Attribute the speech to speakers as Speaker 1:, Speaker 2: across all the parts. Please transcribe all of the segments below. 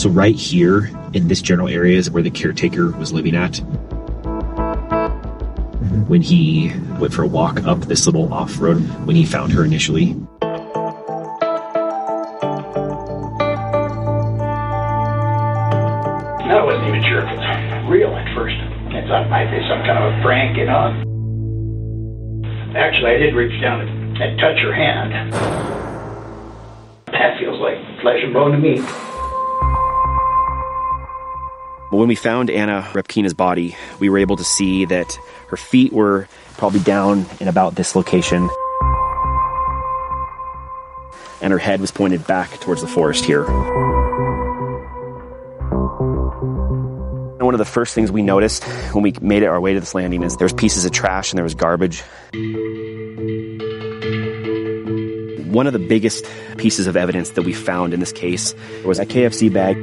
Speaker 1: So right here in this general area is where the caretaker was living at when he went for a walk up this little off-road when he found her initially.
Speaker 2: I wasn't even sure if it was real at first. I thought it might be some kind of a prank, you know. Actually, I did reach down and touch her hand. That feels like flesh and bone to me.
Speaker 1: When we found Anna Repkina's body, we were able to see that her feet were probably down in about this location, and her head was pointed back towards the forest here. And one of the first things we noticed when we made our way to this landing is there was pieces of trash and there was garbage. One of the biggest pieces of evidence that we found in this case was a KFC bag.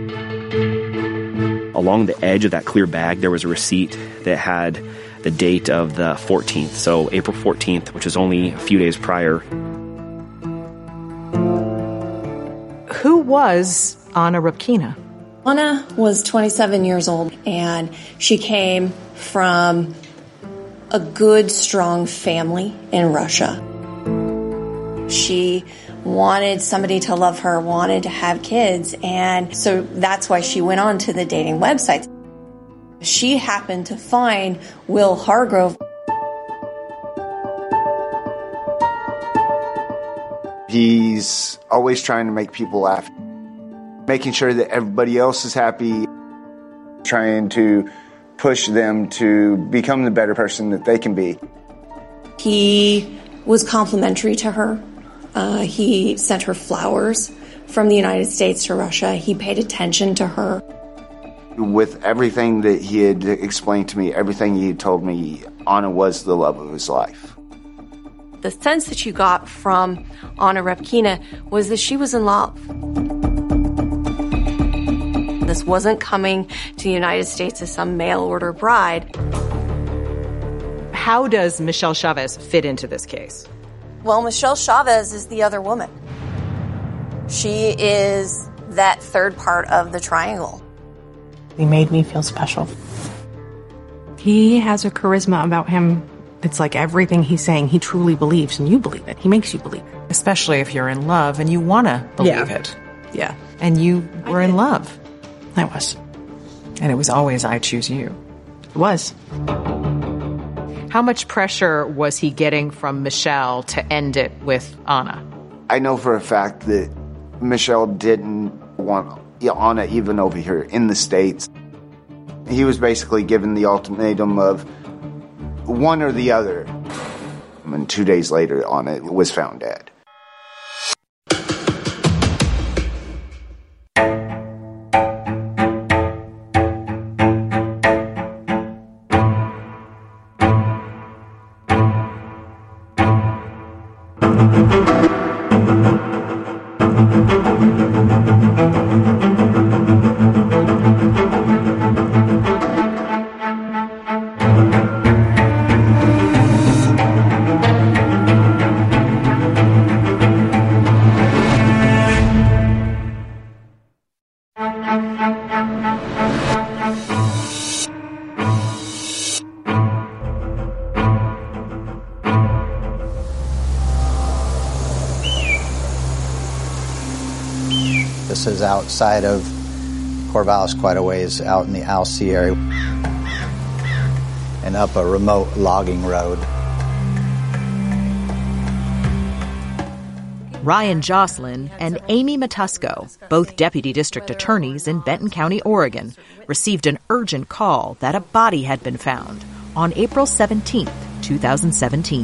Speaker 1: Along the edge of that clear bag, there was a receipt that had the date of the 14th, so April 14th, which was only a few days prior.
Speaker 3: Who was Anna Repkina?
Speaker 4: Anna was 27 years old, and she came from a good, strong family in Russia. She wanted somebody to love her, wanted to have kids, and so that's why she went on to the dating websites. She happened to find Will Hargrove.
Speaker 5: He's always trying to make people laugh, making sure that everybody else is happy, trying to push them to become the better person that they can be.
Speaker 4: He was complimentary to her. He sent her flowers from the United States to Russia. He paid attention to her.
Speaker 5: With everything that he had explained to me, everything he had told me, Anna was the love of his life.
Speaker 4: The sense that you got from Anna Repkina was that she was in love. This wasn't coming to the United States as some mail-order bride.
Speaker 3: How does Michelle Chavez fit into this case?
Speaker 4: Well, Michelle Chavez is the other woman. She is that third part of the triangle.
Speaker 6: He made me feel special.
Speaker 7: He has a charisma about him. It's like everything he's saying, he truly believes, and you believe it. He makes you believe it.
Speaker 3: Especially if you're in love and you want to believe it.
Speaker 7: Yeah.
Speaker 3: And you were in love.
Speaker 7: I was.
Speaker 3: And it was always, I choose you.
Speaker 7: It was.
Speaker 3: How much pressure was he getting from Michelle to end it with Anna?
Speaker 5: I know for a fact that Michelle didn't want Anna even over here in the States. He was basically given the ultimatum of one or the other. And 2 days later, Anna was found dead.
Speaker 8: This is outside of Corvallis, quite a ways out in the Alsea area, and up a remote logging road.
Speaker 9: Ryan Jocelyn and Amy Matusco, both deputy district attorneys in Benton County, Oregon, received an urgent call that a body had been found on April 17th, 2017.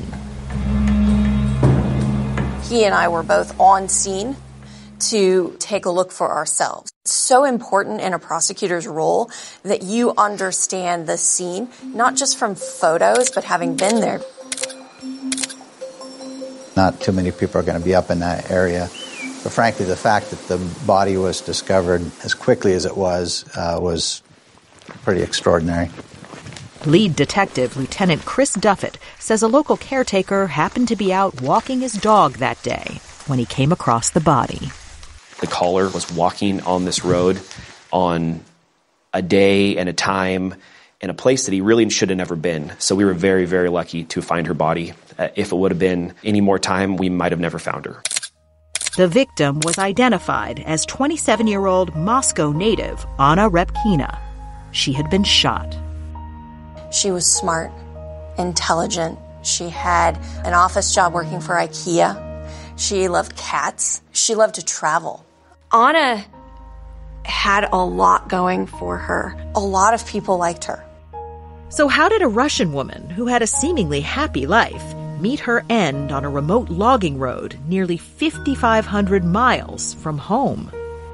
Speaker 4: He and I were both on scene to take a look for ourselves. It's so important in a prosecutor's role that you understand the scene, not just from photos, but having been there.
Speaker 8: Not too many people are going to be up in that area. But frankly, the fact that the body was discovered as quickly as it was pretty extraordinary.
Speaker 9: Lead detective Lieutenant Chris Duffett says a local caretaker happened to be out walking his dog that day when he came across the body.
Speaker 1: The caller was walking on this road on a day and a time in a place that he really should have never been. So we were very, very lucky to find her body. If it would have been any more time, we might have never found her.
Speaker 9: The victim was identified as 27-year-old Moscow native Anna Repkina. She had been shot.
Speaker 4: She was smart, intelligent. She had an office job working for IKEA. She loved cats. She loved to travel. Anna had a lot going for her. A lot of people liked her.
Speaker 9: So how did a Russian woman who had a seemingly happy life meet her end on a remote logging road nearly 5,500 miles from home?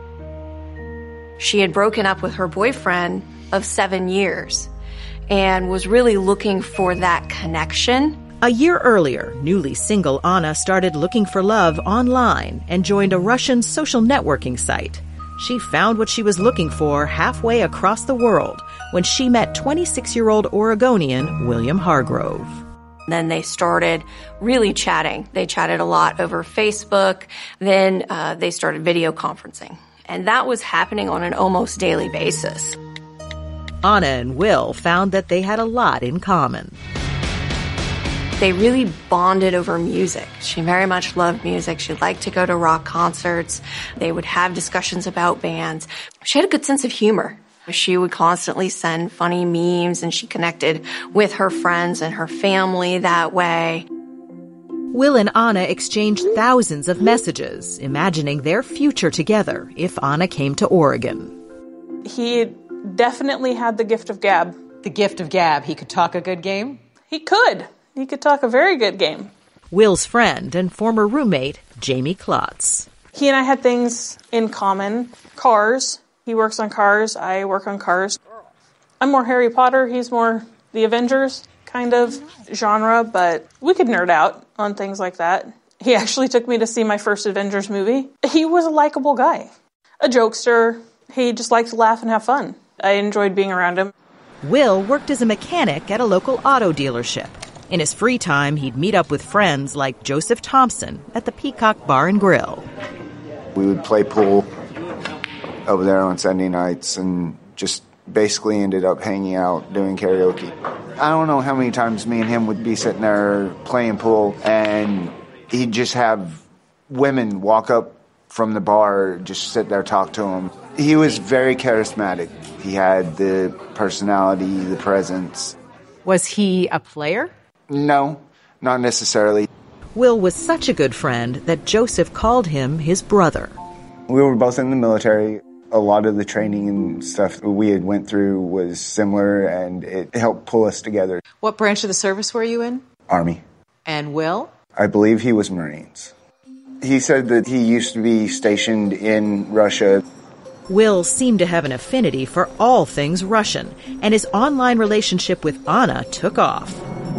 Speaker 4: She had broken up with her boyfriend of 7 years and was really looking for that connection.
Speaker 9: A year earlier, newly single Anna started looking for love online and joined a Russian social networking site. She found what she was looking for halfway across the world when she met 26-year-old Oregonian William Hargrove.
Speaker 4: Then they started really chatting. They chatted a lot over Facebook. Then they started video conferencing. And that was happening on an almost daily basis.
Speaker 9: Anna and Will found that they had a lot in common.
Speaker 4: They really bonded over music. She very much loved music. She liked to go to rock concerts. They would have discussions about bands. She had a good sense of humor. She would constantly send funny memes, and she connected with her friends and her family that way.
Speaker 9: Will and Anna exchanged thousands of messages, imagining their future together if Anna came to Oregon.
Speaker 10: He definitely had the gift of gab.
Speaker 3: The gift of gab. He could talk a good game?
Speaker 10: He could. He could talk a very good game.
Speaker 9: Will's friend and former roommate, Jamie Klotz.
Speaker 10: He and I had things in common. Cars. He works on cars. I work on cars. I'm more Harry Potter. He's more the Avengers kind of genre, but we could nerd out on things like that. He actually took me to see my first Avengers movie. He was a likable guy. A jokester. He just liked to laugh and have fun. I enjoyed being around him.
Speaker 9: Will worked as a mechanic at a local auto dealership. In his free time, he'd meet up with friends like Joseph Thompson at the Peacock Bar and Grill.
Speaker 5: We would play pool over there on Sunday nights and just basically ended up hanging out, doing karaoke. I don't know how many times me and him would be sitting there playing pool, and he'd just have women walk up from the bar, just sit there, talk to him. He was very charismatic. He had the personality, the presence.
Speaker 3: Was he a player?
Speaker 5: No, not necessarily.
Speaker 9: Will was such a good friend that Joseph called him his brother.
Speaker 5: We were both in the military. A lot of the training and stuff we had went through was similar, and it helped pull us together.
Speaker 3: What branch of the service were you in?
Speaker 5: Army.
Speaker 3: And Will?
Speaker 5: I believe he was Marines. He said that he used to be stationed in Russia.
Speaker 9: Will seemed to have an affinity for all things Russian, and his online relationship with Anna took off.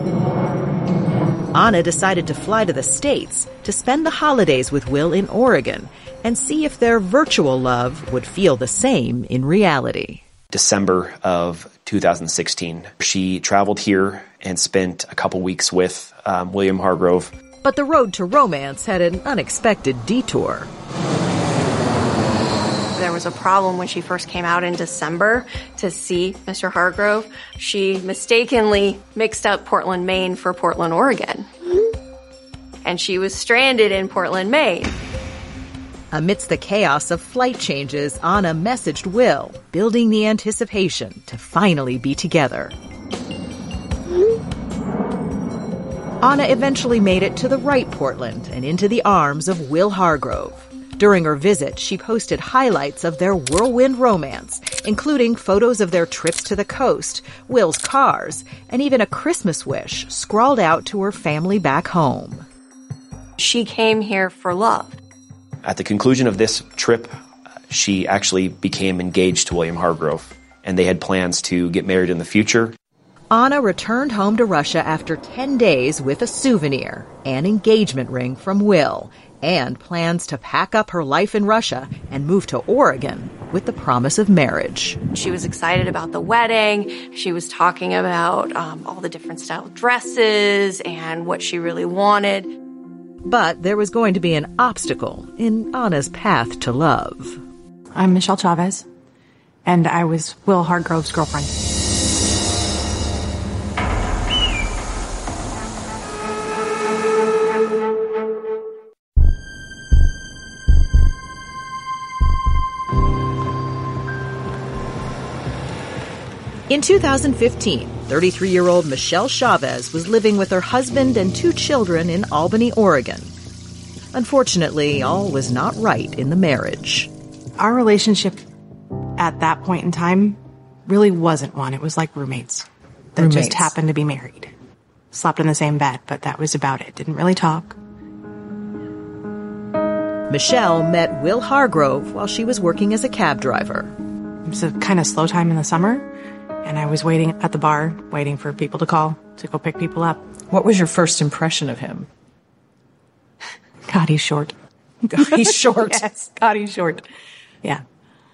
Speaker 9: Anna decided to fly to the States to spend the holidays with Will in Oregon and see if their virtual love would feel the same in reality.
Speaker 1: December of 2016, she traveled here and spent a couple weeks with William Hargrove.
Speaker 9: But the road to romance had an unexpected detour.
Speaker 4: There was a problem when she first came out in December to see Mr. Hargrove. She mistakenly mixed up Portland, Maine for Portland, Oregon. And she was stranded in Portland, Maine.
Speaker 9: Amidst the chaos of flight changes, Anna messaged Will, building the anticipation to finally be together. Anna eventually made it to the right Portland and into the arms of Will Hargrove. During her visit, she posted highlights of their whirlwind romance, including photos of their trips to the coast, Will's cars, and even a Christmas wish scrawled out to her family back home.
Speaker 4: She came here for love.
Speaker 1: At the conclusion of this trip, she actually became engaged to William Hargrove, and they had plans to get married in the future.
Speaker 9: Anna returned home to Russia after 10 days with a souvenir, an engagement ring from Will, and plans to pack up her life in Russia and move to Oregon with the promise of marriage.
Speaker 4: She was excited about the wedding. She was talking about all the different style dresses and what she really wanted.
Speaker 9: But there was going to be an obstacle in Anna's path to love.
Speaker 7: I'm Michelle Chavez, and I was Will Hargrove's girlfriend.
Speaker 9: In 2015, 33-year-old Michelle Chavez was living with her husband and 2 children in Albany, Oregon. Unfortunately, all was not right in the marriage.
Speaker 7: Our relationship at that point in time really wasn't one. It was like roommates that just happened to be married. Slept in the same bed, but that was about it. Didn't really talk.
Speaker 9: Michelle met Will Hargrove while she was working as a cab driver.
Speaker 7: It was a kind of slow time in the summer, and I was waiting at the bar, waiting for people to call to go pick people up.
Speaker 3: What was your first impression of him?
Speaker 7: God, he's short.
Speaker 3: He's short.
Speaker 7: Yes, God, he's short. Yeah.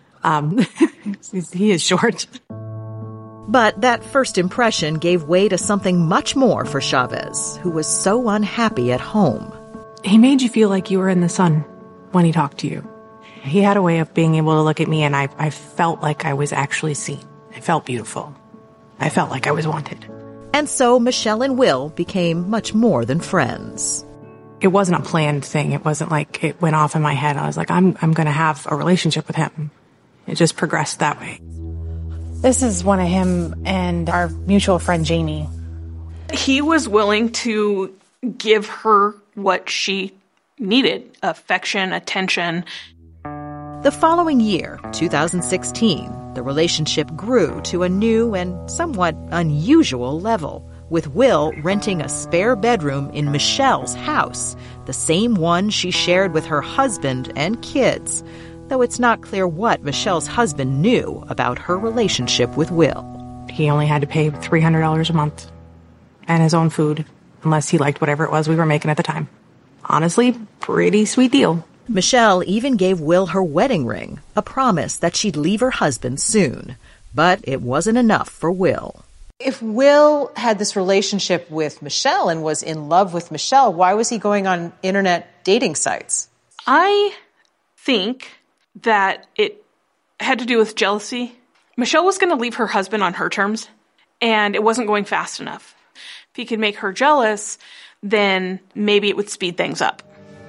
Speaker 7: He is short.
Speaker 9: But that first impression gave way to something much more for Chavez, who was so unhappy at home.
Speaker 7: He made you feel like you were in the sun when he talked to you. He had a way of being able to look at me, and I felt like I was actually seen. I felt beautiful. I felt like I was wanted.
Speaker 9: And so Michelle and Will became much more than friends.
Speaker 7: It wasn't a planned thing. It wasn't like it went off in my head. I was like, I'm going to have a relationship with him. It just progressed that way.
Speaker 6: This is one of him and our mutual friend, Jamie.
Speaker 10: He was willing to give her what she needed: affection, attention.
Speaker 9: The following year, 2016, the relationship grew to a new and somewhat unusual level, with Will renting a spare bedroom in Michelle's house, the same one she shared with her husband and kids, though it's not clear what Michelle's husband knew about her relationship with Will.
Speaker 7: He only had to pay $300 a month and his own food, unless he liked whatever it was we were making at the time. Honestly, pretty sweet deal.
Speaker 9: Michelle even gave Will her wedding ring, a promise that she'd leave her husband soon. But it wasn't enough for Will.
Speaker 3: If Will had this relationship with Michelle and was in love with Michelle, why was he going on internet dating sites?
Speaker 10: I think that it had to do with jealousy. Michelle was going to leave her husband on her terms, and it wasn't going fast enough. If he could make her jealous, then maybe it would speed things up.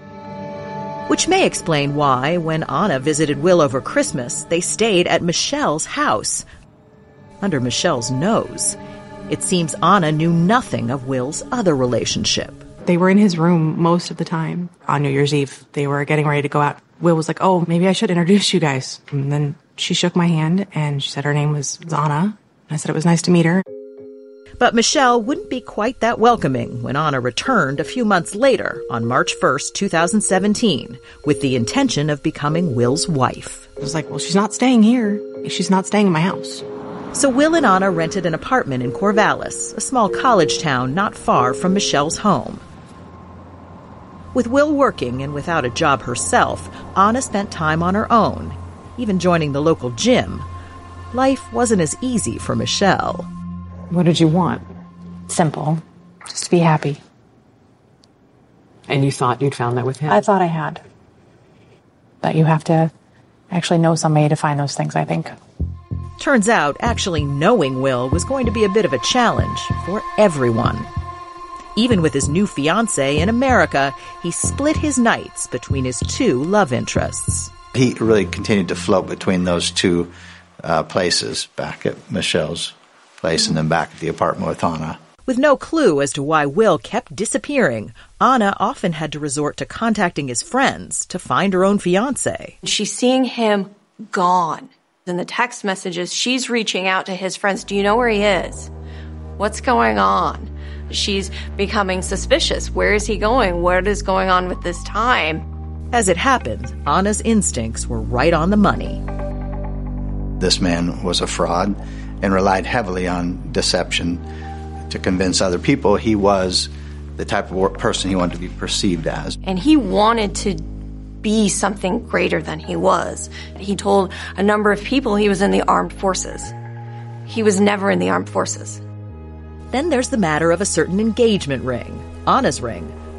Speaker 9: Which may explain why, when Anna visited Will over Christmas, they stayed at Michelle's house, under Michelle's nose. It seems Anna knew nothing of Will's other relationship.
Speaker 7: They were in his room most of the time. On New Year's Eve, they were getting ready to go out. Will was like, oh, maybe I should introduce you guys. And then she shook my hand, and she said her name was Anna. And I said it was nice to meet her.
Speaker 9: But Michelle wouldn't be quite that welcoming when Anna returned a few months later, on March 1st, 2017, with the intention of becoming Will's wife.
Speaker 7: I was like, well, she's not staying here. She's not staying in my house.
Speaker 9: So Will and Anna rented an apartment in Corvallis, a small college town not far from Michelle's home. With Will working and without a job herself, Anna spent time on her own, even joining the local gym. Life wasn't as easy for Michelle.
Speaker 6: What did you want? Simple. Just to be happy.
Speaker 3: And you thought you'd found that with him?
Speaker 6: I thought I had. But you have to actually know somebody to find those things, I think.
Speaker 9: Turns out, actually knowing Will was going to be a bit of a challenge for everyone. Even with his new fiancée in America, he split his nights between his 2 love interests.
Speaker 8: He really continued to float between those 2 places, back at Michelle's place and then back at the apartment with Anna.
Speaker 9: With no clue as to why Will kept disappearing, Anna often had to resort to contacting his friends to find her own fiancé.
Speaker 4: She's seeing him gone. In the text messages, she's reaching out to his friends. Do you know where he is? What's going on? She's becoming suspicious. Where is he going? What is going on with this time?
Speaker 9: As it happened, Anna's instincts were right on the money.
Speaker 8: This man was a fraud and relied heavily on deception to convince other people he was the type of person he wanted to be perceived as.
Speaker 4: And he wanted to be something greater than he was. He told a number of people he was in the armed forces. He was never in the armed forces.
Speaker 9: Then there's the matter of a certain engagement ring, Anna's ring,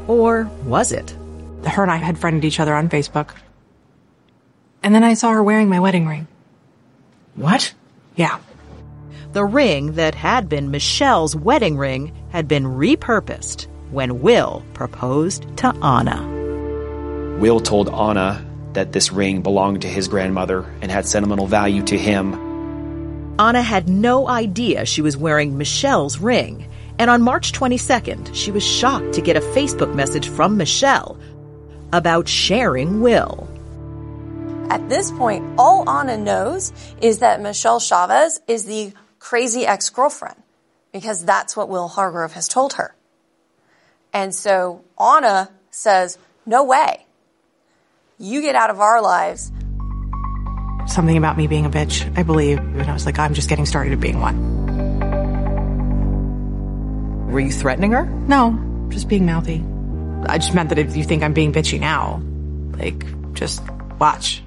Speaker 9: Or was it?
Speaker 7: Her and I had friended each other on Facebook. And then I saw her wearing my wedding ring.
Speaker 9: What?
Speaker 7: Yeah.
Speaker 9: The ring that had been Michelle's wedding ring had been repurposed when Will proposed to Anna.
Speaker 1: Will told Anna that this ring belonged to his grandmother and had sentimental value to him.
Speaker 9: Anna had no idea she was wearing Michelle's ring, and on March 22nd, she was shocked to get a Facebook message from Michelle about sharing Will.
Speaker 4: At this point, all Anna knows is that Michelle Chavez is the crazy ex-girlfriend, because that's what Will Hargrove has told her. And so Anna says, no way. You get out of our lives.
Speaker 7: Something about me being a bitch, I believe. And I was like, I'm just getting started at being one.
Speaker 9: Were you threatening her?
Speaker 7: No, just being mouthy. I just meant that if you think I'm being bitchy now, like, just watch.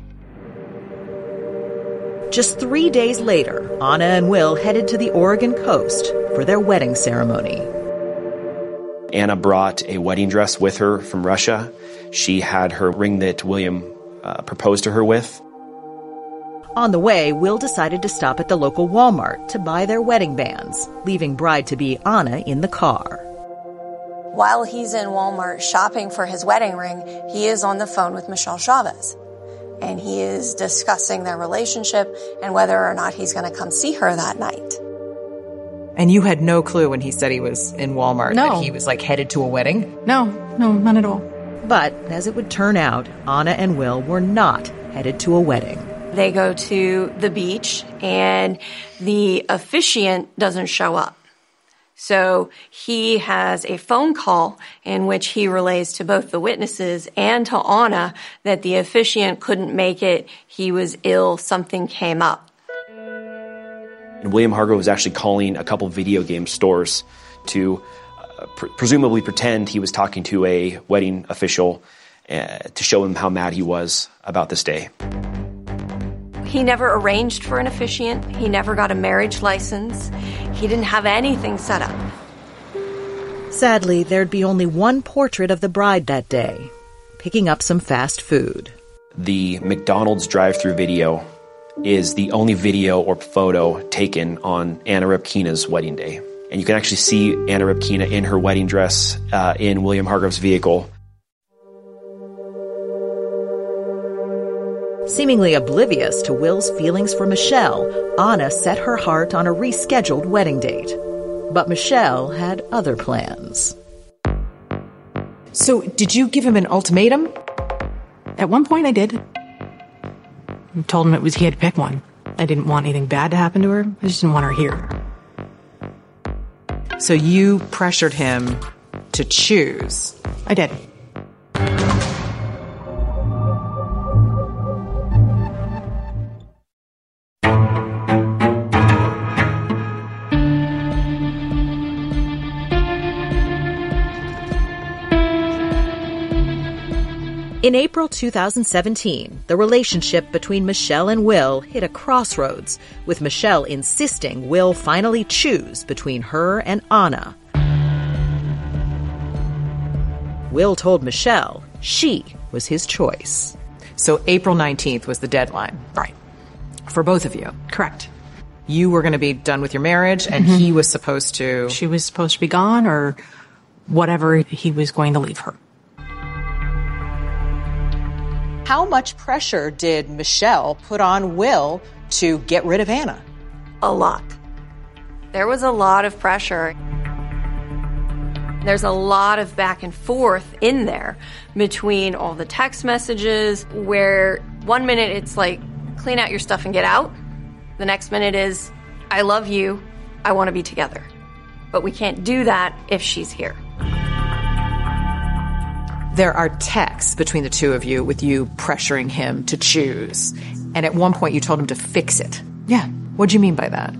Speaker 9: Just 3 days later, Anna and Will headed to the Oregon coast for their wedding ceremony.
Speaker 1: Anna brought a wedding dress with her from Russia. She had her ring that William proposed to her with.
Speaker 9: On the way, Will decided to stop at the local Walmart to buy their wedding bands, leaving bride-to-be Anna in the car.
Speaker 4: While he's in Walmart shopping for his wedding ring, he is on the phone with Michelle Chavez. And he is discussing their relationship and whether or not he's going to come see her that night.
Speaker 11: And you had no clue when he said he was in Walmart that he was like headed to a wedding?
Speaker 7: No, none at all.
Speaker 9: But as it would turn out, Anna and Will were not headed to a wedding.
Speaker 4: They go to the beach and the officiant doesn't show up. So he has a phone call in which he relays to both the witnesses and to Anna that the officiant couldn't make it. He was ill. Something came up.
Speaker 1: And William Hargrove was actually calling a couple video game stores to presumably pretend he was talking to a wedding official to show him how mad he was about this day.
Speaker 4: He never arranged for an officiant. He never got a marriage license. He didn't have anything set up.
Speaker 9: Sadly, there'd be only one portrait of the bride that day, picking up some fast food.
Speaker 1: The McDonald's drive-thru video is the only video or photo taken on Anna Rybkina's wedding day. And you can actually see Anna Rybkina in her wedding dress in William Hargrove's vehicle.
Speaker 9: Seemingly oblivious to Will's feelings for Michelle, Anna set her heart on a rescheduled wedding date. But Michelle had other plans.
Speaker 11: So, did you give him an ultimatum?
Speaker 7: At one point I did. I told him he had to pick one. I didn't want anything bad to happen to her. I just didn't want her here.
Speaker 11: So you pressured him to choose?
Speaker 7: I did.
Speaker 9: In April 2017, the relationship between Michelle and Will hit a crossroads, with Michelle insisting Will finally choose between her and Anna. Will told Michelle she was his choice.
Speaker 11: So April 19th was the deadline.
Speaker 7: Right.
Speaker 11: For both of you.
Speaker 7: Correct.
Speaker 11: You were going to be done with your marriage, and he was supposed to...
Speaker 7: She was supposed to be gone, or whatever he was going to leave her.
Speaker 3: How much pressure did Michelle put on Will to get rid of Anna?
Speaker 4: A lot. There was a lot of pressure. There's a lot of back and forth in there between all the text messages where 1 minute it's like, clean out your stuff and get out. The next minute is, I love you, I want to be together. But we can't do that if she's here.
Speaker 11: There are texts between the two of you with you pressuring him to choose. And at one point you told him to fix it.
Speaker 7: Yeah.
Speaker 11: What do you mean by that?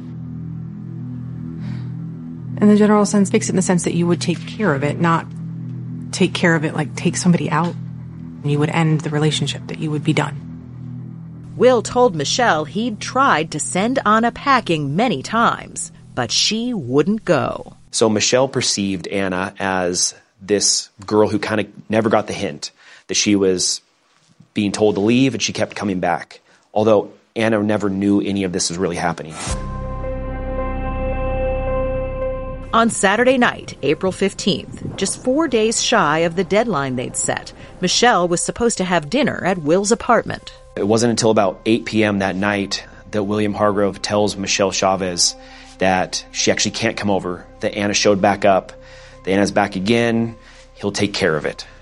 Speaker 7: In the general sense, fix it in the sense that you would take care of it, not take care of it like take somebody out. And you would end the relationship, that you would be done.
Speaker 9: Will told Michelle he'd tried to send Anna packing many times, but she wouldn't go.
Speaker 1: So Michelle perceived Anna as this girl who kind of never got the hint that she was being told to leave, and she kept coming back, although Anna never knew any of this was really happening.
Speaker 9: On Saturday night, April 15th, just 4 days shy of the deadline they'd set, Michelle was supposed to have dinner at Will's apartment.
Speaker 1: It wasn't until about 8 p.m. that night that William Hargrove tells Michelle Chavez that she actually can't come over, that Anna showed back up, that Anna's back again, he'll take care of it.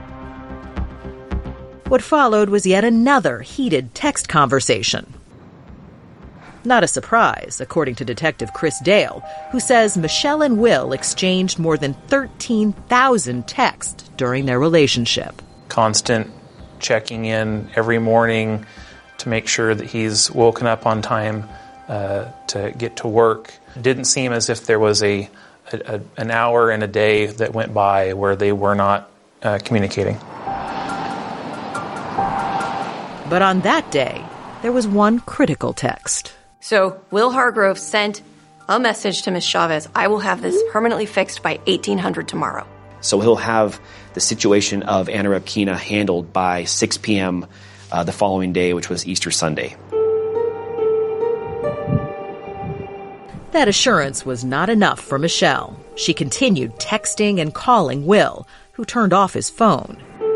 Speaker 9: What followed was yet another heated text conversation. Not a surprise, according to Detective Chris Dale, who says Michelle and Will exchanged more than 13,000 texts during their relationship.
Speaker 12: Constant checking in every morning to make sure that he's woken up on time to get to work. It didn't seem as if there was an hour in a day that went by where they were not communicating.
Speaker 9: But on that day, there was one critical text.
Speaker 4: So Will Hargrove sent a message to Miss Chavez, I will have this permanently fixed by 1800 tomorrow.
Speaker 1: So he'll have the situation of Anna Repkina handled by 6 p.m. The following day, which was Easter Sunday.
Speaker 9: That assurance was not enough for Michelle. She continued texting and calling Will, who turned off his phone.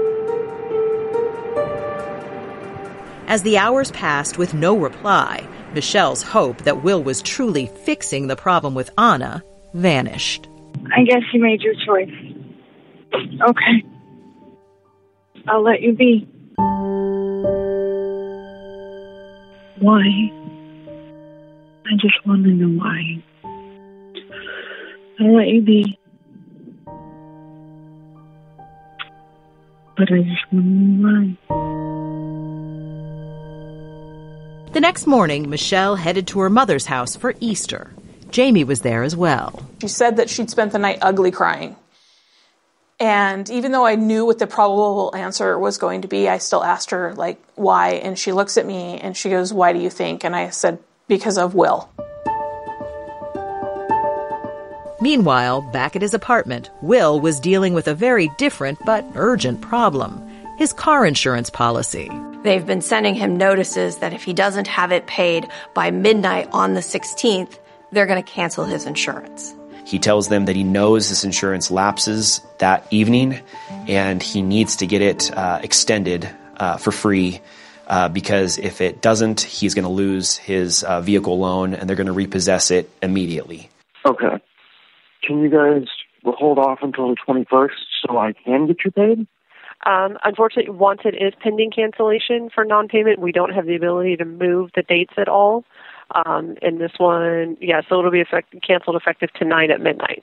Speaker 9: As the hours passed with no reply, Michelle's hope that Will was truly fixing the problem with Anna vanished.
Speaker 13: I guess you made your choice. Okay. I'll let you be. Why? I just want to know why. I'll let you be. But I just want to know why.
Speaker 9: The next morning, Michelle headed to her mother's house for Easter. Jamie was there as well.
Speaker 10: She said that she'd spent the night ugly crying. And even though I knew what the probable answer was going to be, I still asked her, like, why? And she looks at me and she goes, why do you think? And I said, because of Will.
Speaker 9: Meanwhile, back at his apartment, Will was dealing with a very different but urgent problem. His car insurance policy.
Speaker 4: They've been sending him notices that if he doesn't have it paid by midnight on the 16th, they're going to cancel his insurance.
Speaker 1: He tells them that he knows this insurance lapses that evening and he needs to get it extended for free because if it doesn't, he's going to lose his vehicle loan and they're going to repossess it immediately.
Speaker 14: Okay. Can you guys hold off until the 21st so I can get you paid?
Speaker 15: Unfortunately, once it is pending cancellation for non-payment, we don't have the ability to move the dates at all. And this one, so it'll be canceled effective tonight at midnight.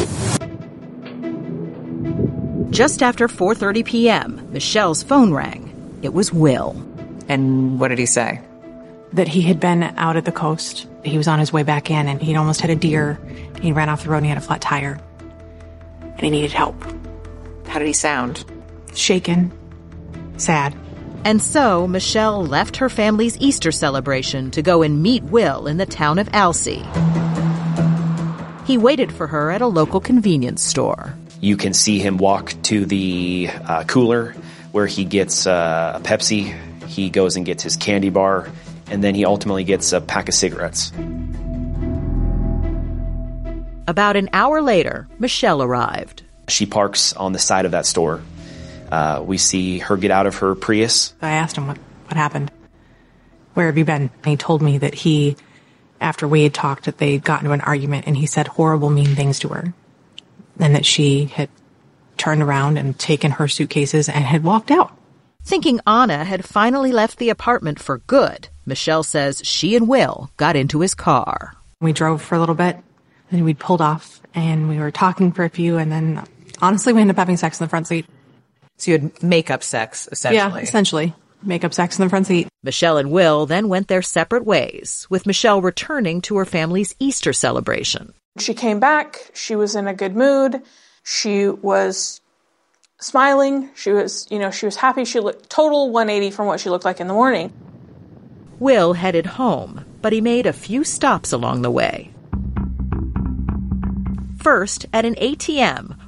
Speaker 9: Just after 4:30 p.m., Michelle's phone rang. It was Will.
Speaker 11: And what did he say?
Speaker 7: That he had been out at the coast. He was on his way back in, and he'd almost hit a deer. He ran off the road, and he had a flat tire. And he needed help.
Speaker 11: How did he sound?
Speaker 7: Shaken. Sad.
Speaker 9: And so, Michelle left her family's Easter celebration to go and meet Will in the town of Alsea. He waited for her at a local convenience store.
Speaker 1: You can see him walk to the cooler where he gets a Pepsi. He goes and gets his candy bar, and then he ultimately gets a pack of cigarettes.
Speaker 9: About an hour later, Michelle arrived.
Speaker 1: She parks on the side of that store. We see her get out of her Prius.
Speaker 7: I asked him what happened. Where have you been? And he told me that he, after we had talked, that they'd gotten into an argument and he said horrible, mean things to her. And that she had turned around and taken her suitcases and had walked out.
Speaker 9: Thinking Anna had finally left the apartment for good, Michelle says she and Will got into his car.
Speaker 7: We drove for a little bit, then we pulled off, and we were talking for a few, and then, honestly, we ended up having sex in the front seat.
Speaker 11: So you had makeup sex, essentially.
Speaker 7: Yeah, essentially. Makeup sex in the front seat.
Speaker 9: Michelle and Will then went their separate ways, with Michelle returning to her family's Easter celebration.
Speaker 10: She came back. She was in a good mood. She was smiling. She was happy. She looked total 180 from what she looked like in the morning.
Speaker 9: Will headed home, but he made a few stops along the way. First, at an ATM,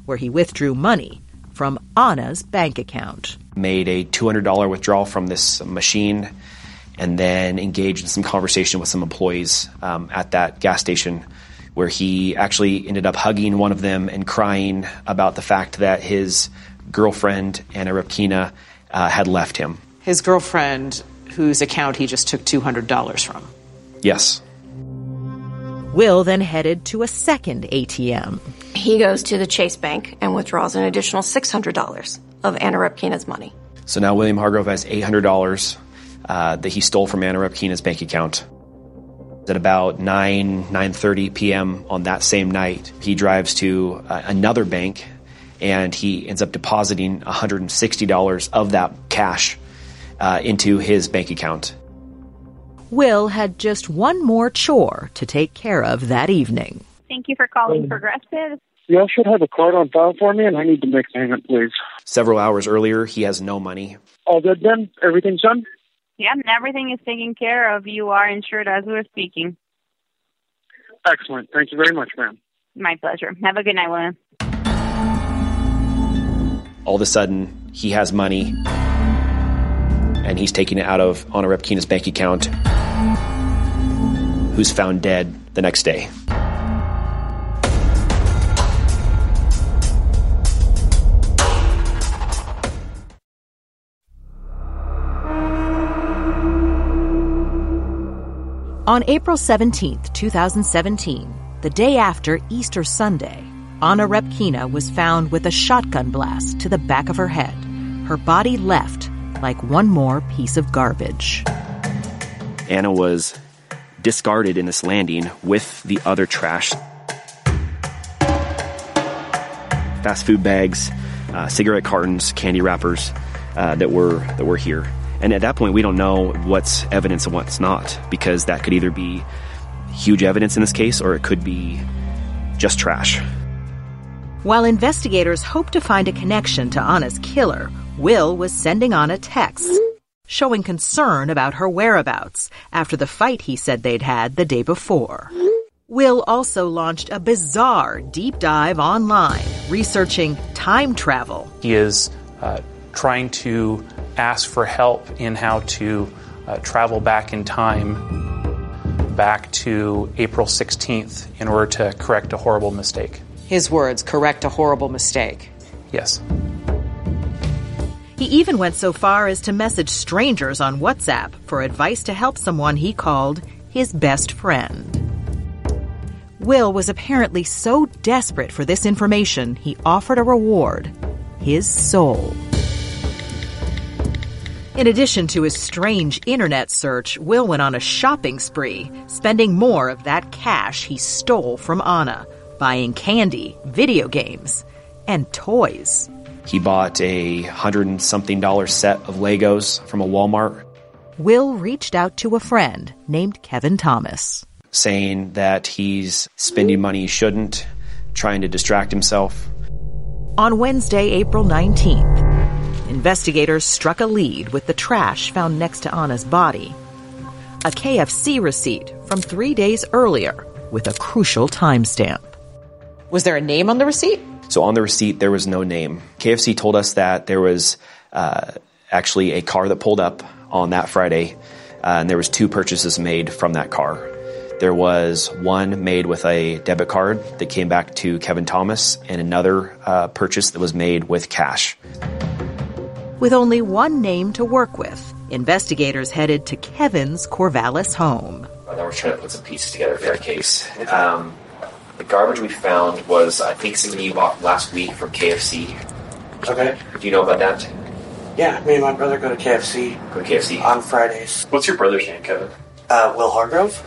Speaker 9: where he withdrew money from Anna's bank account.
Speaker 1: Made a $200 withdrawal from this machine and then engaged in some conversation with some employees at that gas station, where he actually ended up hugging one of them and crying about the fact that his girlfriend, Anna Repkina, had left him.
Speaker 3: His girlfriend, whose account he just took $200 from.
Speaker 1: Yes.
Speaker 9: Will then headed to a second ATM.
Speaker 4: He goes to the Chase Bank and withdraws an additional $600 of Anna Repkina's money.
Speaker 1: So now William Hargrove has $800 that he stole from Anna Repkina's bank account. At about 9:30 p.m. on that same night, he drives to another bank, and he ends up depositing $160 of that cash into his bank account.
Speaker 9: Will had just one more chore to take care of that evening.
Speaker 13: Thank you for calling Progressive.
Speaker 14: You all should have a card on file for me, and I need to make payment, please.
Speaker 1: Several hours earlier, he has no money.
Speaker 14: All good then? Everything's done?
Speaker 13: Yeah, and everything is taken care of. You are insured as we're speaking.
Speaker 14: Excellent. Thank you very much, ma'am.
Speaker 13: My pleasure. Have a good night, William.
Speaker 1: All of a sudden, he has money, and he's taking it out of Anna Repkina's bank account, who's found dead the next day.
Speaker 9: On April 17th, 2017, the day after Easter Sunday, Anna Repkina was found with a shotgun blast to the back of her head, her body left like one more piece of garbage.
Speaker 1: Anna was discarded in this landing with the other trash. Fast food bags, cigarette cartons, candy wrappers that were here. And at that point, we don't know what's evidence and what's not, because that could either be huge evidence in this case, or it could be just trash.
Speaker 9: While investigators hoped to find a connection to Anna's killer, Will was sending Anna texts showing concern about her whereabouts after the fight he said they'd had the day before. Will also launched a bizarre deep dive online, researching time travel.
Speaker 12: He is trying to ask for help in how to travel back in time, back to April 16th, in order to correct a horrible mistake.
Speaker 3: His words, correct a horrible mistake.
Speaker 12: Yes.
Speaker 9: He even went so far as to message strangers on WhatsApp for advice to help someone he called his best friend. Will was apparently so desperate for this information, he offered a reward: his soul. In addition to his strange internet search, Will went on a shopping spree, spending more of that cash he stole from Anna, buying candy, video games, and toys.
Speaker 1: He bought a $100-something set of Legos from a Walmart.
Speaker 9: Will reached out to a friend named Kevin Thomas,
Speaker 1: saying that he's spending money he shouldn't, trying to distract himself.
Speaker 9: On Wednesday, April 19th, investigators struck a lead with the trash found next to Anna's body. A KFC receipt from 3 days earlier with a crucial timestamp.
Speaker 3: Was there a name on the receipt?
Speaker 1: So on the receipt, there was no name. KFC told us that there was actually a car that pulled up on that Friday, and there was 2 purchases made from that car. There was one made with a debit card that came back to Kevin Thomas, and another purchase that was made with cash.
Speaker 9: With only one name to work with, investigators headed to Kevin's Corvallis home.
Speaker 1: Now we're trying to put some pieces together for that case. The garbage we found was, I think, something you bought last week from KFC.
Speaker 16: Okay.
Speaker 1: Do you know about that?
Speaker 16: Yeah, me and my brother go to KFC.
Speaker 1: Go to KFC?
Speaker 16: On Fridays.
Speaker 1: What's your brother's name, Kevin?
Speaker 16: Will Hargrove.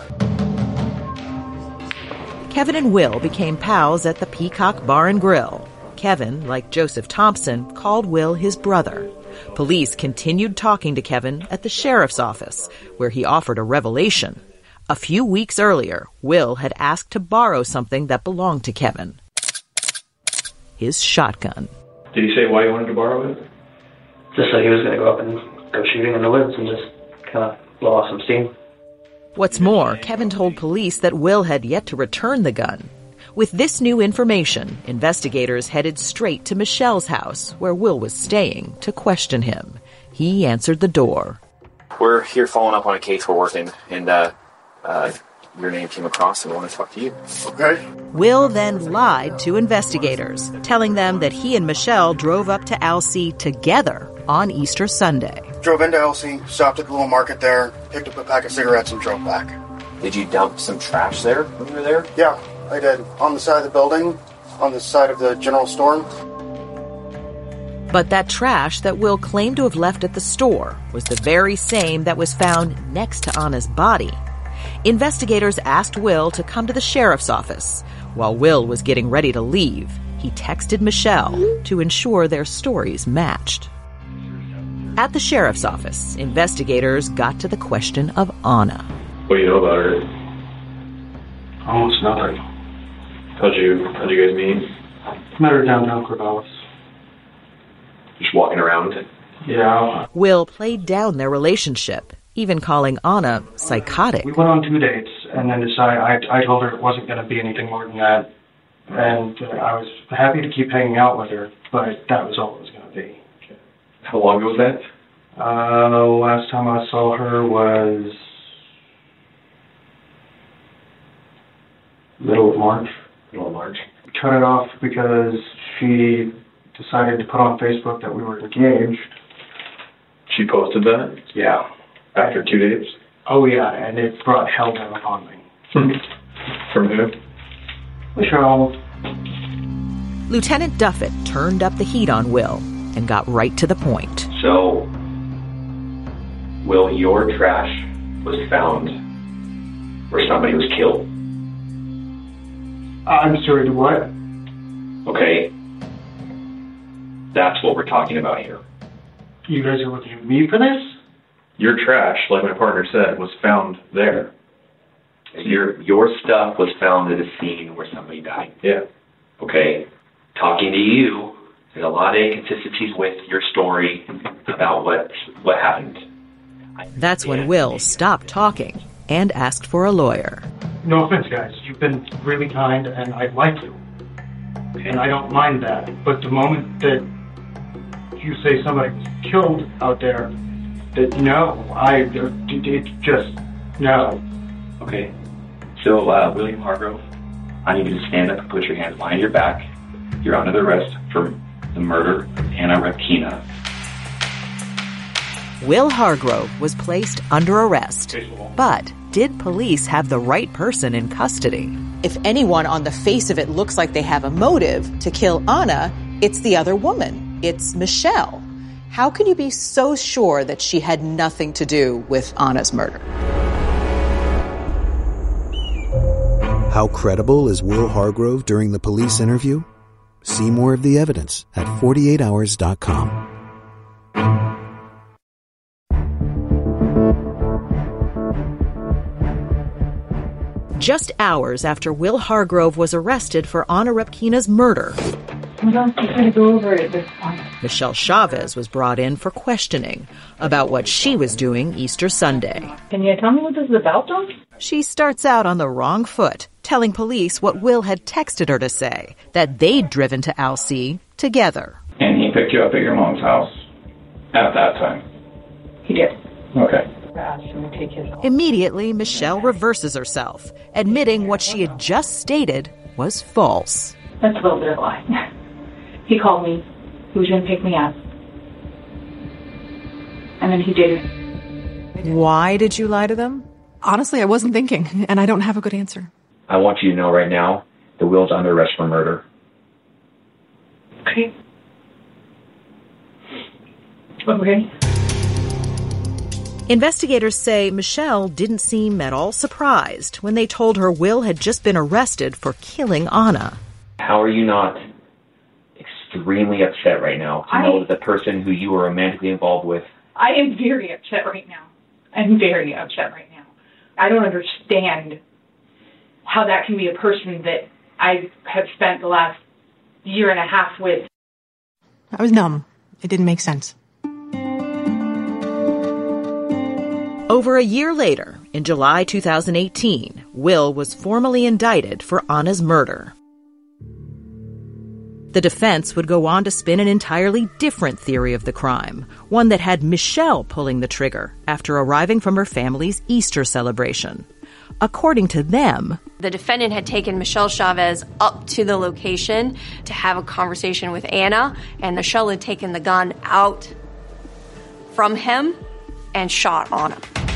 Speaker 9: Kevin and Will became pals at the Peacock Bar and Grill. Kevin, like Joseph Thompson, called Will his brother. Police continued talking to Kevin at the sheriff's office, where he offered a revelation. A few weeks earlier, Will had asked to borrow something that belonged to Kevin: his shotgun.
Speaker 17: Did he say why he wanted to borrow it?
Speaker 16: Just so he was going to go up and go shooting in the woods and just kind of blow off some steam.
Speaker 9: What's more, Kevin told police that Will had yet to return the gun. With this new information, investigators headed straight to Michelle's house, where Will was staying, to question him. He answered the door.
Speaker 1: We're here following up on a case we're working, and your name came across, and I want to talk to you.
Speaker 5: Okay.
Speaker 9: Will then lied to investigators, telling them that he and Michelle drove up to Alsea together on Easter Sunday.
Speaker 18: Drove into Alsea, stopped at the little market there, picked up a pack of cigarettes and drove back.
Speaker 1: Did you dump some trash there when you were there?
Speaker 18: Yeah, I did. On the side of the building, on the side of the general store.
Speaker 9: But that trash that Will claimed to have left at the store was the very same that was found next to Anna's body. Investigators asked Will to come to the sheriff's office. While Will was getting ready to leave, he texted Michelle to ensure their stories matched. At the sheriff's office, investigators got to the question of Anna.
Speaker 17: What do you know about her?
Speaker 14: Almost nothing.
Speaker 17: How'd you guys meet?
Speaker 14: Met her downtown Corvallis.
Speaker 17: Just walking around?
Speaker 14: Yeah.
Speaker 9: Will played down their relationship, even calling Anna psychotic.
Speaker 14: We went on 2 dates, and then I told her it wasn't going to be anything more than that. And I was happy to keep hanging out with her, but that was all it was going to be.
Speaker 17: How long ago was that?
Speaker 14: Last time I saw her was middle of March.
Speaker 17: Middle of March.
Speaker 14: Cut it off because she decided to put on Facebook that we were engaged.
Speaker 17: She posted that?
Speaker 14: Yeah.
Speaker 17: After 2 days?
Speaker 14: Oh yeah, and it brought hell down upon me.
Speaker 17: From who?
Speaker 14: Michelle.
Speaker 9: Lieutenant Duffett turned up the heat on Will and got right to the point.
Speaker 1: So, Will, your trash was found where somebody was killed?
Speaker 14: I'm sorry, to what?
Speaker 1: Okay. That's what we're talking about here.
Speaker 14: You guys are looking at me for this?
Speaker 17: Your trash, like my partner said, was found there.
Speaker 1: Your stuff was found at a scene where somebody died.
Speaker 17: Yeah.
Speaker 1: Okay. Talking to you, there's a lot of inconsistencies with your story about what happened.
Speaker 9: That's when Will stopped talking and asked for a lawyer.
Speaker 14: No offense, guys. You've been really kind, and I'd like to. And I don't mind that. But the moment that you say somebody was killed out there, that no, it just, no.
Speaker 1: Okay. So, William Hargrove, I need you to stand up and put your hands behind your back. You're under arrest for the murder of Anna Repkina.
Speaker 9: Will Hargrove was placed under arrest. But did police have the right person in custody?
Speaker 3: If anyone on the face of it looks like they have a motive to kill Anna, it's the other woman. It's Michelle. How can you be so sure that she had nothing to do with Anna's murder?
Speaker 19: How credible is Will Hargrove during the police interview? See more of the evidence at 48hours.com.
Speaker 9: Just hours after Will Hargrove was arrested for Anna Repkina's murder,
Speaker 6: We don't try to go over it at this point.
Speaker 9: Michelle Chavez was brought in for questioning about what she was doing Easter Sunday.
Speaker 6: Can you tell me what this is about, though?
Speaker 9: She starts out on the wrong foot, telling police what Will had texted her to say, that they'd driven to Alsea together.
Speaker 2: And he picked you up at your mom's house at that time?
Speaker 6: He did.
Speaker 2: Okay.
Speaker 9: Immediately, Michelle reverses herself, admitting what she had just stated was false.
Speaker 6: That's a little bit of a lie. He called me. He was going to pick me up. And then he did.
Speaker 9: Why did you lie to them?
Speaker 7: Honestly, I wasn't thinking, and I don't have a good answer.
Speaker 1: I want you to know right now that Will's under arrest for murder.
Speaker 6: Okay. Okay.
Speaker 9: Investigators say Michelle didn't seem at all surprised when they told her Will had just been arrested for killing Anna.
Speaker 1: How are you not extremely upset right now to know that the person who you were romantically involved with...
Speaker 6: I am very upset right now. I'm very upset right now. I don't understand how that can be a person that I have spent the last year and a half with.
Speaker 7: I was numb. It didn't make sense.
Speaker 9: Over a year later, in July 2018, Will was formally indicted for Anna's murder. The defense would go on to spin an entirely different theory of the crime, one that had Michelle pulling the trigger after arriving from her family's Easter celebration. According to them,
Speaker 4: the defendant had taken Michelle Chavez up to the location to have a conversation with Anna, and Michelle had taken the gun out from him and shot Anna.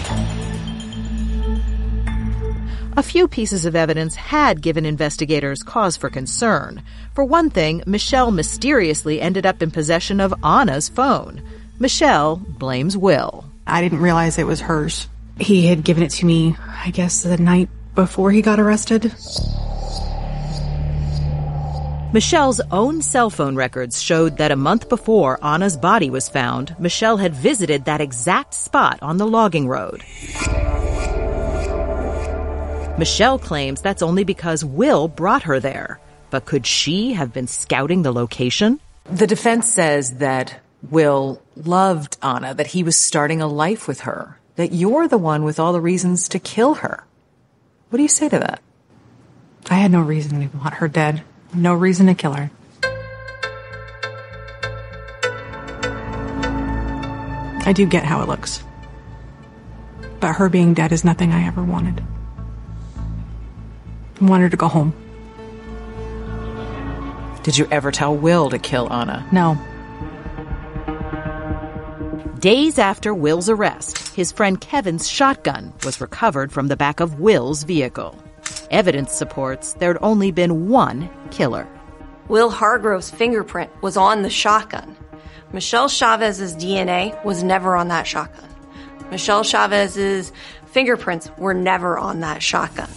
Speaker 9: A few pieces of evidence had given investigators cause for concern. For one thing, Michelle mysteriously ended up in possession of Anna's phone. Michelle blames Will.
Speaker 7: I didn't realize it was hers. He had given it to me, I guess, the night before he got arrested.
Speaker 9: Michelle's own cell phone records showed that a month before Anna's body was found, Michelle had visited that exact spot on the logging road. Michelle claims that's only because Will brought her there. But could she have been scouting the location?
Speaker 11: The defense says that Will loved Anna, that he was starting a life with her, that you're the one with all the reasons to kill her. What do you say to that?
Speaker 7: I had no reason to want her dead. No reason to kill her. I do get how it looks. But her being dead is nothing I ever wanted. I want her to go home.
Speaker 11: Did you ever tell Will to kill Anna?
Speaker 7: No.
Speaker 9: Days after Will's arrest, his friend Kevin's shotgun was recovered from the back of Will's vehicle. Evidence supports there'd only been one killer.
Speaker 4: Will Hargrove's fingerprint was on the shotgun. Michelle Chavez's DNA was never on that shotgun. Michelle Chavez's fingerprints were never on that shotgun.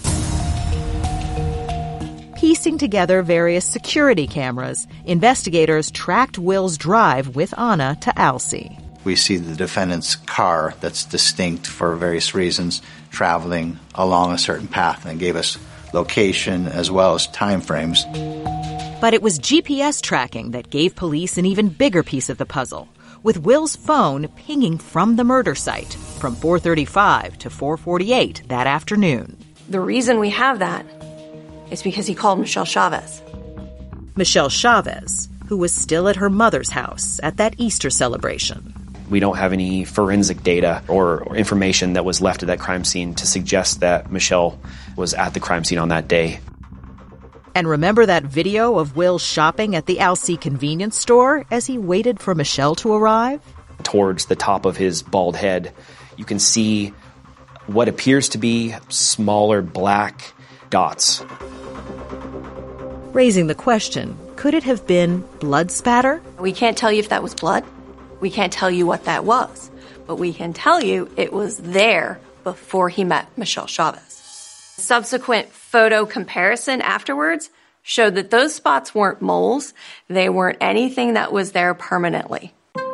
Speaker 9: Piecing together various security cameras, investigators tracked Will's drive with Anna to Alsea.
Speaker 8: We see the defendant's car that's distinct for various reasons traveling along a certain path, and it gave us location as well as time frames.
Speaker 9: But it was GPS tracking that gave police an even bigger piece of the puzzle, with Will's phone pinging from the murder site from 4:35 to 4:48 that afternoon.
Speaker 4: The reason we have that is because he called Michelle Chavez.
Speaker 9: Michelle Chavez, who was still at her mother's house at that Easter celebration.
Speaker 1: We don't have any forensic data or information that was left at that crime scene to suggest that Michelle was at the crime scene on that day.
Speaker 9: And remember that video of Will shopping at the Alsea convenience store as he waited for Michelle to arrive?
Speaker 1: Towards the top of his bald head, you can see what appears to be smaller black dots.
Speaker 9: Raising the question, could it have been blood spatter?
Speaker 4: We can't tell you if that was blood. We can't tell you what that was. But we can tell you it was there before he met Michelle Chavez. Subsequent photo comparison afterwards showed that those spots weren't moles. They weren't anything that was there permanently.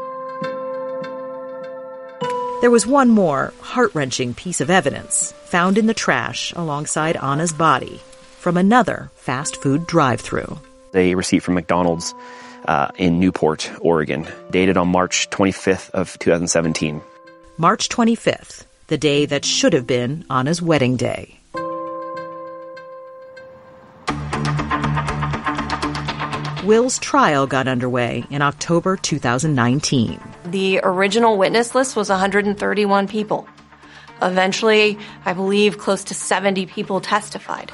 Speaker 9: There was one more heart-wrenching piece of evidence found in the trash alongside Anna's body from another fast food drive-thru.
Speaker 1: A receipt from McDonald's in Newport, Oregon, dated on March 25th of 2017.
Speaker 9: March 25th, the day that should have been Anna's wedding day. Will's trial got underway in October 2019.
Speaker 4: The original witness list was 131 people. Eventually, I believe close to 70 people testified.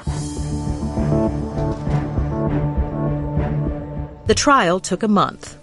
Speaker 9: The trial took a month.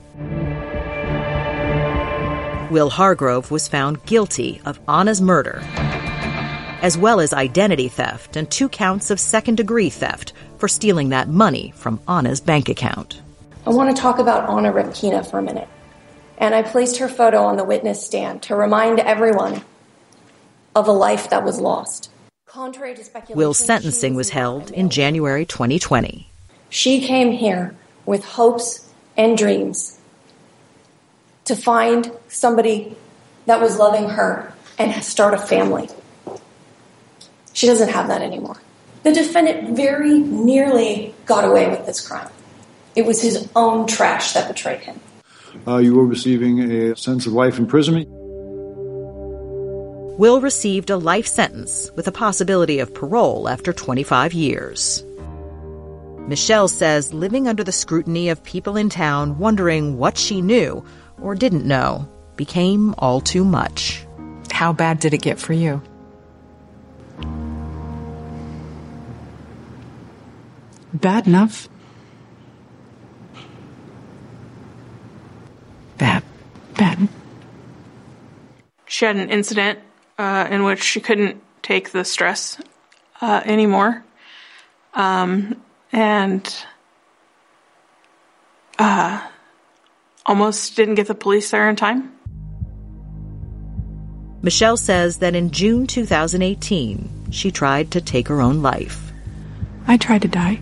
Speaker 9: Will Hargrove was found guilty of Anna's murder, as well as identity theft and 2 counts of second-degree theft for stealing that money from Anna's bank account.
Speaker 4: I want to talk about Anna Rybkina for a minute. And I placed her photo on the witness stand to remind everyone of a life that was lost. Contrary to speculation,
Speaker 9: Will's sentencing was held in January 2020.
Speaker 4: She came here with hopes and dreams to find somebody that was loving her and start a family. She doesn't have that anymore. The defendant very nearly got away with this crime. It was his own trash that betrayed him.
Speaker 20: You were receiving a sentence of life imprisonment.
Speaker 9: Will received a life sentence with a possibility of parole after 25 years. Michelle says living under the scrutiny of people in town wondering what she knew or didn't know became all too much.
Speaker 7: How bad did it get for you?
Speaker 21: Bad enough. Bad.
Speaker 10: She had an incident in which she couldn't take the stress anymore. And almost didn't get the police there in time.
Speaker 9: Michelle says that in June 2018, she tried to take her own life.
Speaker 21: I tried to die.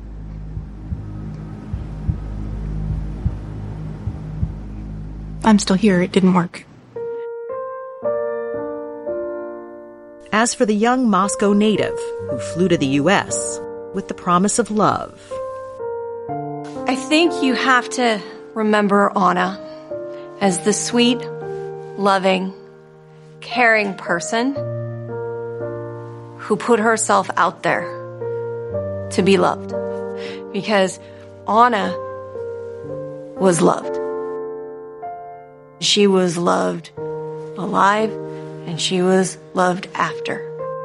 Speaker 21: I'm still here. It didn't work.
Speaker 9: As for the young Moscow native who flew to the U.S. with the promise of love,
Speaker 4: I think you have to remember Anna as the sweet, loving, caring person who put herself out there to be loved. Because Anna was loved. She was loved alive, and she was loved after.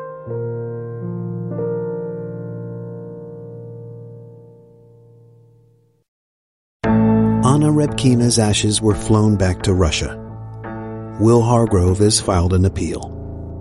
Speaker 19: Anna Repkina's ashes were flown back to Russia. Will Hargrove has filed an appeal.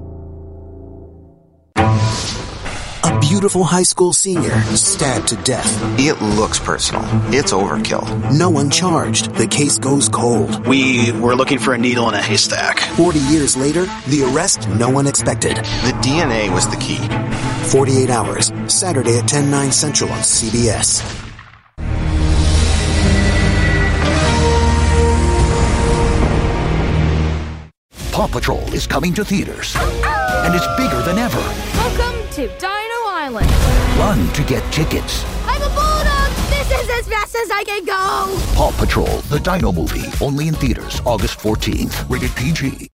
Speaker 22: A beautiful high school senior stabbed to death.
Speaker 23: It looks personal. It's overkill.
Speaker 22: No one charged. The case goes cold.
Speaker 18: We were looking for a needle in a haystack.
Speaker 22: 40 years later, the arrest no one expected.
Speaker 23: The DNA was the key.
Speaker 22: 48 Hours, Saturday at 10/9 Central on CBS.
Speaker 24: Paw Patrol is coming to theaters. And it's bigger than ever.
Speaker 25: Welcome to Dino Island.
Speaker 24: Run to get tickets.
Speaker 25: I'm a bulldog. This is as fast as I can go.
Speaker 24: Paw Patrol, the Dino movie. Only in theaters August 14th. Rated PG.